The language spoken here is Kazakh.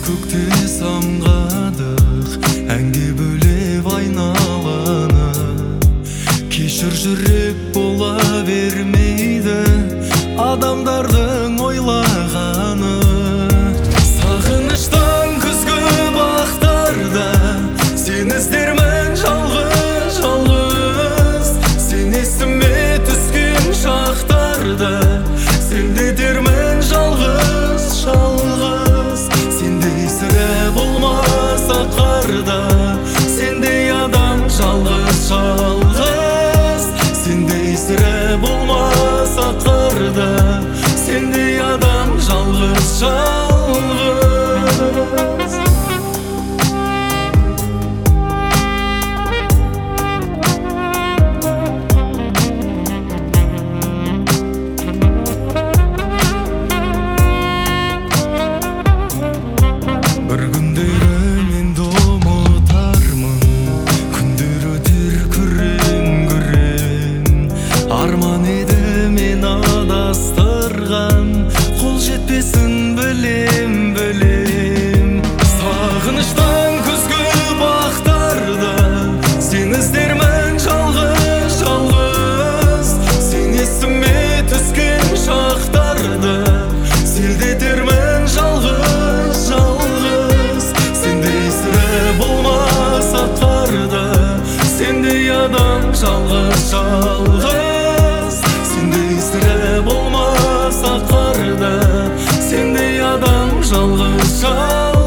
көкте самғадық, әнге бөлеп айналаны. Кешір, жүрек бола бермейді адамдардың ойлағаны. Сағыныштан күзгі бақтарда сен іздермін жалғыз, жалғыз. Сен есіме түскен шақтарда сенде дермін жалғыз, жалғыз. Сендей сірә болмаса қарда, сендей адам жалғыз, жалғыз. Сендей сірә болмаса қарда, сендей адам жалғыз, жалғыз. Бір күндері мен де ұмытармын, күндер өтер күрең-күрең. Арман еді мен адастырған, қол жетпесін білем, білем. Сағыныштан күзгі бақтарда сен іздермін жалғыз, жалғыз. Сен есіме түскен шақтарда селдетермін жалғыз, жалғыз. Сендей сірә болмаса қарда, сендей адам жалғыз, жалғыз. Сендей сірә болмаса қарда, сендей адам жалғыз, жалғыз.